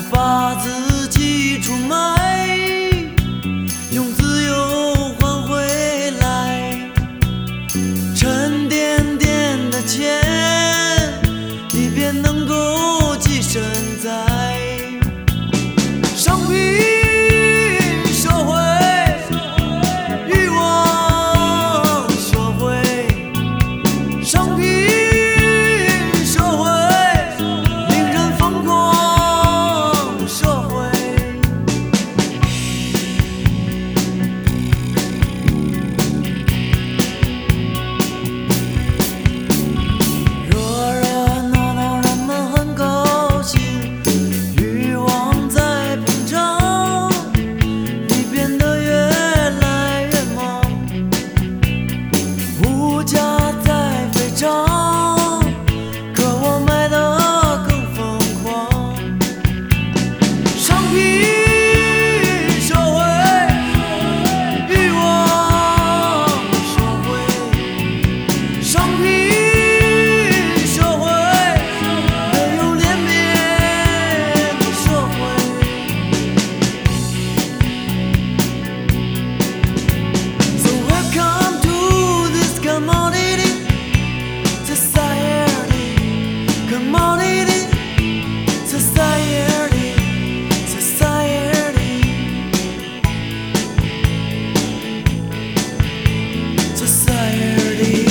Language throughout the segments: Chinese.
把自己出卖，用自由换回来。沉甸甸的钱，以便能够跻身在商品社会、欲望社会、商品社会、令人疯狂的社会。热热闹闹，人们很高兴，欲望在膨胀，你变得越来越忙，物价在飞涨，可我买得更疯狂。商品社会、欲望社会、商品社会，没有脸面的社会。So welcome to this commodity society, commodity society, society, society.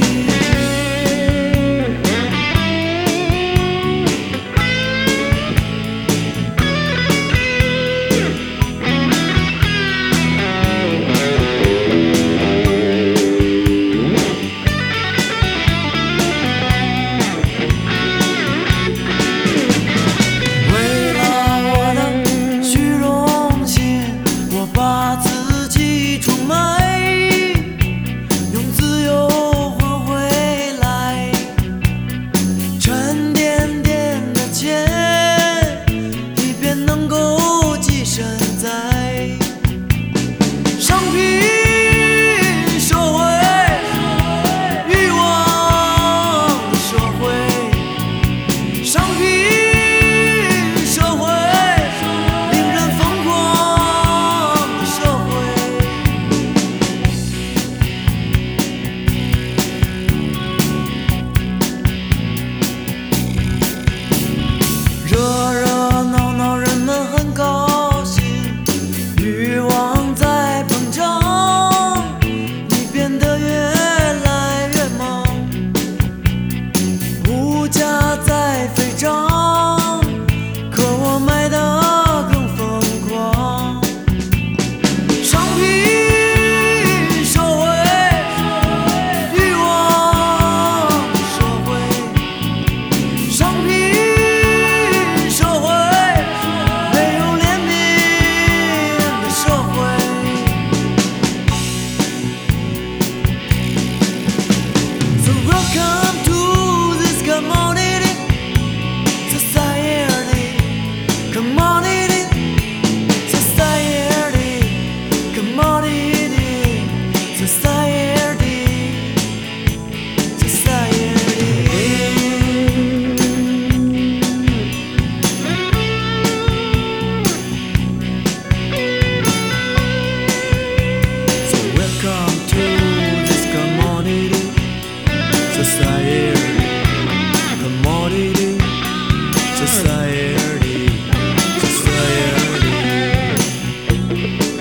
为了我的虚荣心，我把自己出卖，用自由换回来。沉甸甸的钱，以便能够跻身在商品社会、欲望社会、商品社会，令人疯狂的社会。热热闹闹，人们很高兴，欲望在膨胀，你变得越来越忙，物价在飞涨，可我买得更疯狂。商品社会、欲望社会、商品社会，没有脸面的社会。So welcome to this commodity society, commodity society, commodity society, society. So welcome to this commodity society, commodity society, society.